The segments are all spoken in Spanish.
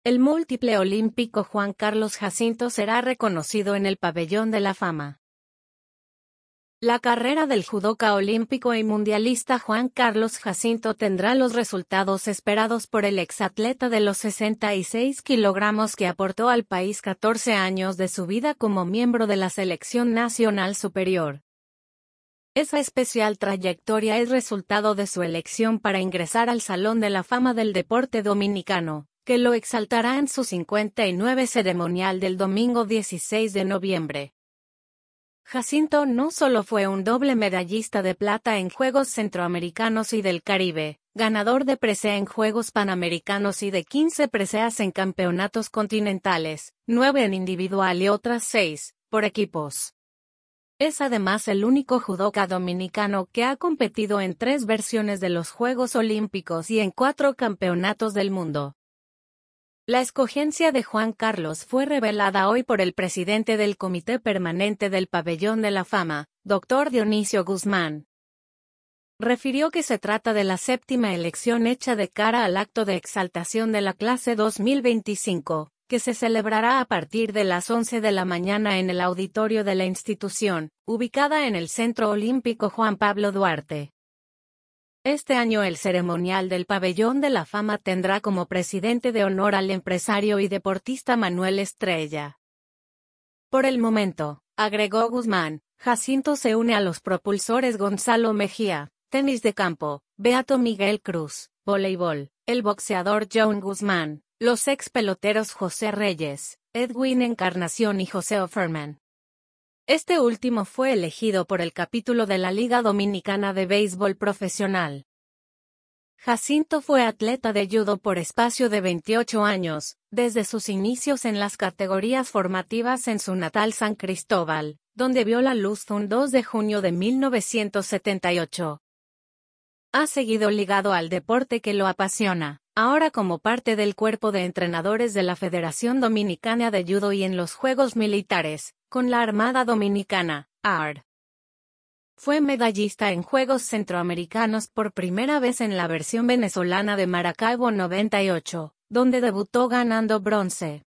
El múltiple olímpico Juan Carlos Jacinto será reconocido en el Pabellón de la Fama. La carrera del judoka olímpico y mundialista Juan Carlos Jacinto tendrá los resultados esperados por el exatleta de los 66 kilogramos que aportó al país 14 años de su vida como miembro de la Selección Nacional Superior. Esa especial trayectoria es resultado de su elección para ingresar al Salón de la Fama del Deporte Dominicano, que lo exaltará en su 59 ceremonial del domingo 16 de noviembre. Jacinto no solo fue un doble medallista de plata en Juegos Centroamericanos y del Caribe, ganador de presea en Juegos Panamericanos y de 15 preseas en campeonatos continentales, 9 en individual y otras 6, por equipos. Es además el único judoka dominicano que ha competido en 3 versiones de los Juegos Olímpicos y en 4 campeonatos del mundo. La escogencia de Juan Carlos fue revelada hoy por el presidente del Comité Permanente del Pabellón de la Fama, Dr. Dionisio Guzmán. Refirió que se trata de la 7ª elección hecha de cara al acto de exaltación de la clase 2025, que se celebrará a partir de las 11 de la mañana en el auditorio de la institución, ubicada en el Centro Olímpico Juan Pablo Duarte. Este año el ceremonial del Pabellón de la Fama tendrá como presidente de honor al empresario y deportista Manuel Estrella. Por el momento, agregó Guzmán, Jacinto se une a los propulsores Gonzalo Mejía, tenis de campo, Beato Miguel Cruz, voleibol, el boxeador John Guzmán, los ex peloteros José Reyes, Edwin Encarnación y José Offerman. Este último fue elegido por el capítulo de la Liga Dominicana de Béisbol Profesional. Jacinto fue atleta de judo por espacio de 28 años, desde sus inicios en las categorías formativas en su natal San Cristóbal, donde vio la luz un 2 de junio de 1978. Ha seguido ligado al deporte que lo apasiona, ahora como parte del cuerpo de entrenadores de la Federación Dominicana de Judo y en los Juegos Militares, con la Armada Dominicana, ARD. Fue medallista en Juegos Centroamericanos por primera vez en la versión venezolana de Maracaibo 98, donde debutó ganando bronce.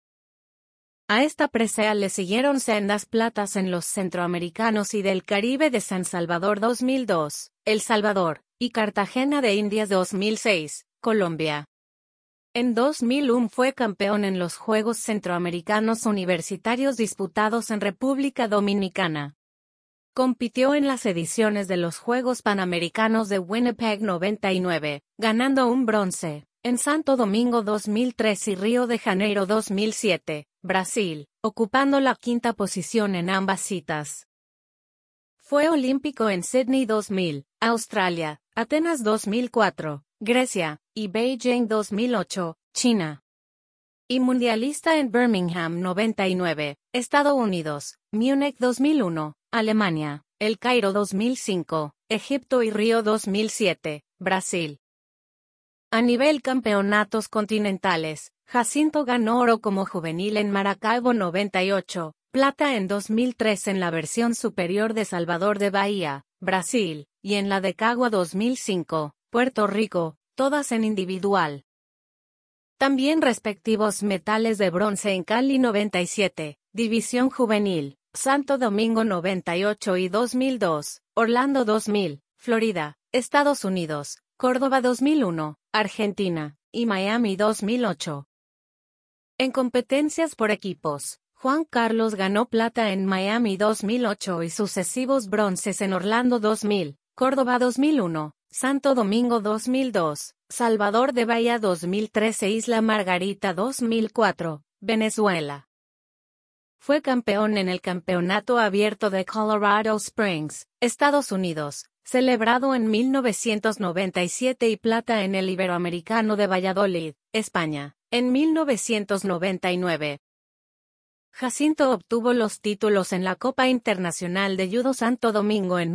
A esta presea le siguieron sendas platas en los Centroamericanos y del Caribe de San Salvador 2002, El Salvador, y Cartagena de Indias 2006, Colombia. En 2001 fue campeón en los Juegos Centroamericanos Universitarios disputados en República Dominicana. Compitió en las ediciones de los Juegos Panamericanos de Winnipeg 99, ganando un bronce, en Santo Domingo 2003 y Río de Janeiro 2007, Brasil, ocupando la 5ª posición en ambas citas. Fue olímpico en Sydney 2000, Australia, Atenas 2004, Grecia, y Beijing 2008, China. Y mundialista en Birmingham 99, Estados Unidos, Múnich 2001, Alemania, El Cairo 2005, Egipto y Río 2007, Brasil. A nivel campeonatos continentales, Jacinto ganó oro como juvenil en Maracaibo 98, plata en 2003 en la versión superior de Salvador de Bahía, Brasil, y en la de Cagua 2005, Puerto Rico, todas en individual. También respectivos metales de bronce en Cali 97, División Juvenil, Santo Domingo 98 y 2002, Orlando 2000, Florida, Estados Unidos, Córdoba 2001, Argentina, y Miami 2008. En competencias por equipos, Juan Carlos ganó plata en Miami 2008 y sucesivos bronces en Orlando 2000, Córdoba 2001, Santo Domingo 2002, Salvador de Bahía 2013 e Isla Margarita 2004, Venezuela. Fue campeón en el Campeonato Abierto de Colorado Springs, Estados Unidos, celebrado en 1997 y plata en el Iberoamericano de Valladolid, España, en 1999. Jacinto obtuvo los títulos en la Copa Internacional de Judo Santo Domingo en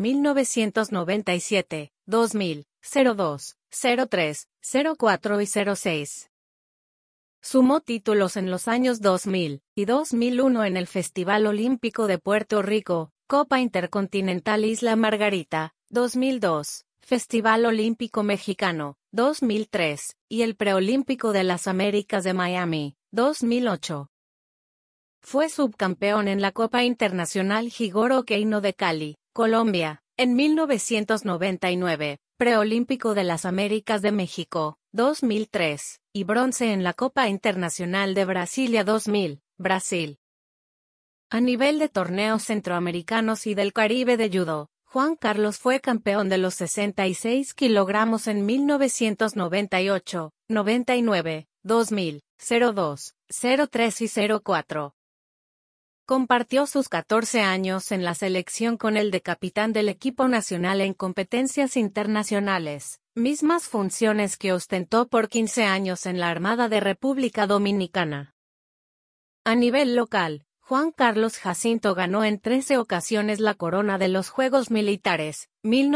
1997, 2000, 02, 03, 04 y 06. Sumó títulos en los años 2000 y 2001 en el Festival Olímpico de Puerto Rico, Copa Intercontinental Isla Margarita, 2002, Festival Olímpico Mexicano, 2003, y el Preolímpico de las Américas de Miami, 2008. Fue subcampeón en la Copa Internacional Jigoro Keino de Cali, Colombia, en 1999, preolímpico de las Américas de México, 2003, y bronce en la Copa Internacional de Brasilia 2000, Brasil. A nivel de torneos centroamericanos y del Caribe de judo, Juan Carlos fue campeón de los 66 kilogramos en 1998, 99, 2000, 02, 03 y 04. Compartió sus 14 años en la selección con el de capitán del equipo nacional en competencias internacionales, mismas funciones que ostentó por 15 años en la Armada de República Dominicana. A nivel local, Juan Carlos Jacinto ganó en 13 ocasiones la corona de los Juegos Militares,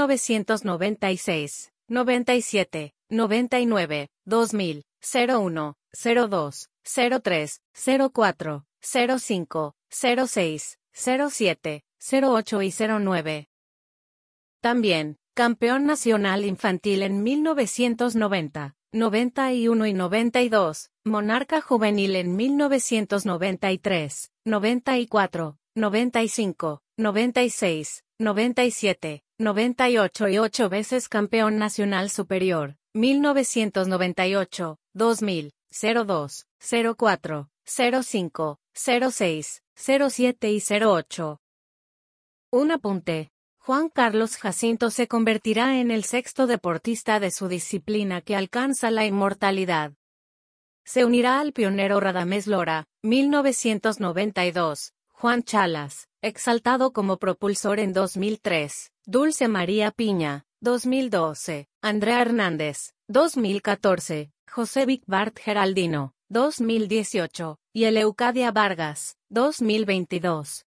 1996, 97, 99, 2000, 01, 02, 03, 04, 05, 06, 07, 08 y 09. También, campeón nacional infantil en 1990, 91 y 92, monarca juvenil en 1993, 94, 95, 96, 97, 98 y 8 veces campeón nacional superior, 1998, 2000, 02, 04, 05, 06, 07 y 08. Un apunte. Juan Carlos Jacinto se convertirá en el sexto deportista de su disciplina que alcanza la inmortalidad. Se unirá al pionero Radamés Lora, 1992, Juan Chalas, exaltado como propulsor en 2003, Dulce María Piña, 2012, Andrea Hernández, 2014, José Vic Bart Geraldino, 2018, y Eleucadia Vargas, 2022.